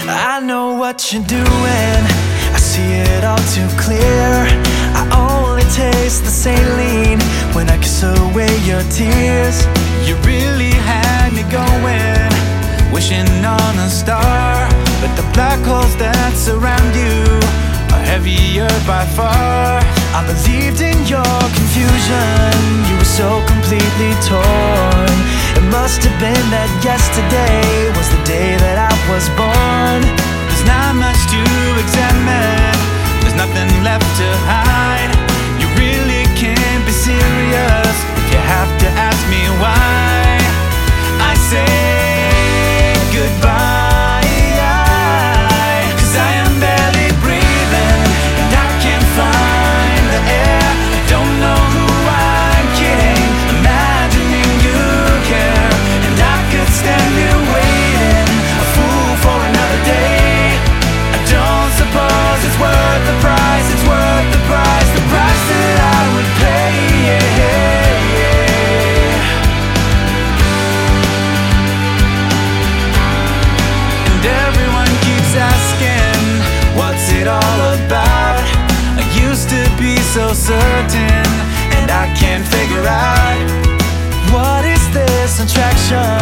I know what you're doing, I see it all too clear. I only taste the saline when I kiss away your tears. You really had me going, wishing on a star, but the black holes that surround you are heavier by far. I believed in your confusion, you were so completely torn. It must have been that yesterday was the day that I was born. There's not much to examine, there's nothing left to hide. You really can't be serious if you have to ask me why. I say goodbye, 'cause I am barely breathing and I can't find the air. I don't know who I'm kidding, imagining you care. And I could stand here waiting, a fool for another day. I don't suppose it's worth the price, it's worth the price, the price that I would pay, And everyone keeps asking, what's it all about? I used to be so certain, and I can't figure out. What is this attraction